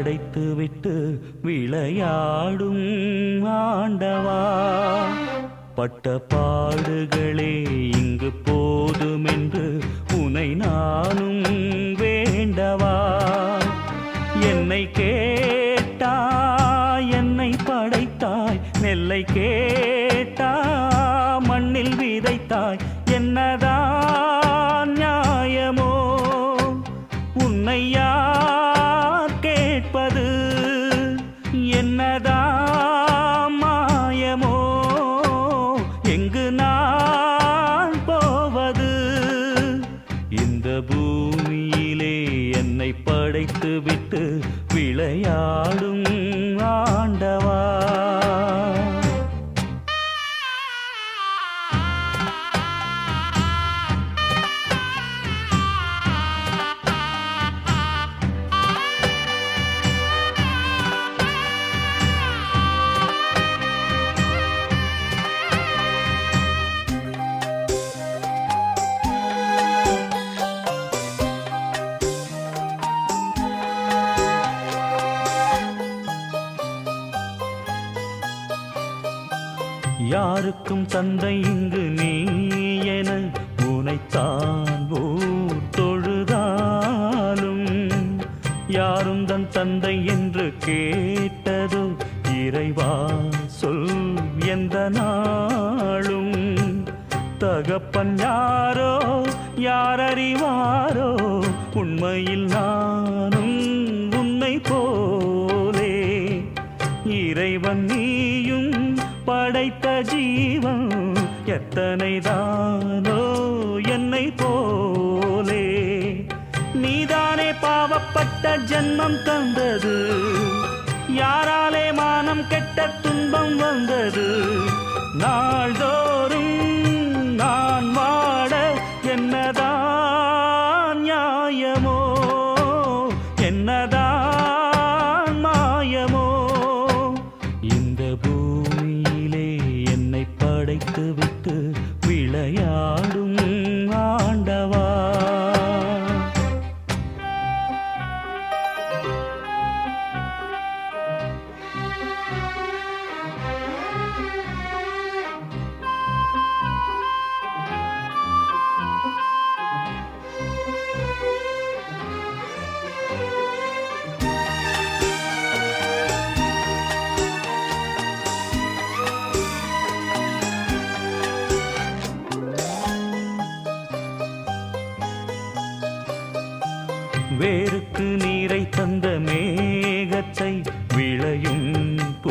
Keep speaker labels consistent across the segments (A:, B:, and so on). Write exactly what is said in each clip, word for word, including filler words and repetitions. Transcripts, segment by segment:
A: படைத்து விட்டு விளையாடும் ஆண்டவா. பட்ட பாடுகளே இங்கு போதுமென்று உனை நானும் வேண்டவா. என்னை கேட்டாய், என்னை படைத்தாய், நெல்லை கேட்டாய், மண்ணில் விதைத்தாய். என்னதான் நியாயமோ உன்னை யார் கேட்பது? என்னதான் மாயமோ எங்கு நான் போவது? இந்த பூமியிலே என்னை படைத்து விட்டு விளையாடும் ஆண்டவா. யாருக்கும் தந்தை இங்கு நீ என உனைத்தான் ஊர் தொழுதாலும், யாரும் தன் தந்தை என்று கேட்டதோ இறைவா சொல் எந்த நாளும். தகப்பன் யாரோ யார் அறிவாரோ, உண்மையில் நானும் உன்னை போலே. இறைவன் நீயும் படைத்த ஜீவன் எத்தனை தானோ என்னை போலே. நீதானே பாவப்பட்ட ஜன்மம் தந்தது, யாராலே மானம் கெட்ட துன்பம் வந்தது. நாள்தோறும் நான் வாட என்னதான் நியாயமோ, என்னதான் மாயமோ? இந்த பூமியிலே என்னை படைத்து விட்டு விளையாடும் ஆண்டவா. வேருக்கு நீரை தந்த மேகத்தை விளையும் பூ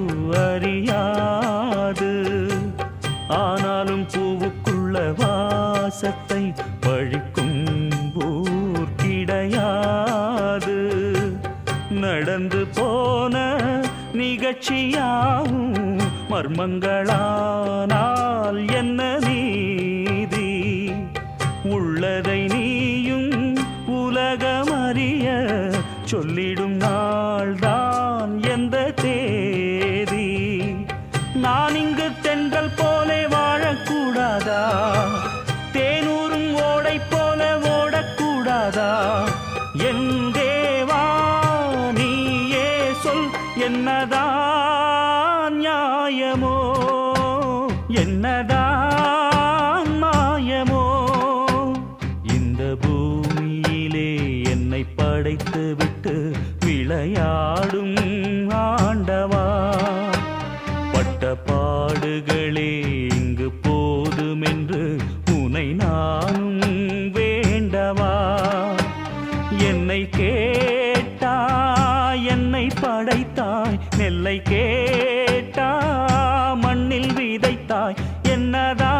A: அறியாது. ஆனாலும் பூவுக்குள்ள வாசத்தை பழிக்கும் ஊர் கிடையாது. நடந்து போன நிகழ்ச்சியாவும் மர்மங்களானால் என்ன நீதி? உள்ளதை நீயும் உலகமறிய சொல்லிடும் நாள்தான் எந்த தேதி? நான் இங்கு தென்றல் போலே வாழக்கூடாதா? தேனூரும் ஓடை போல ஓடக்கூடாதா? என் தேவா நீயே சொல், என்னதான் நியாயமோ, என்னதான் மாயமோ? இந்த பூமியிலே என்னை படைத்து விட்டு விளையாடும் ஆண்டவா. பட்ட பாடுகளே இங்கு போதுமென்று உனை நானும் வேண்டவா. என்னை கேட்டாய், என்னை படைத்தாய், நெல்லை கேட்டாய், மண்ணில் விதைத்தாய். என்னதான்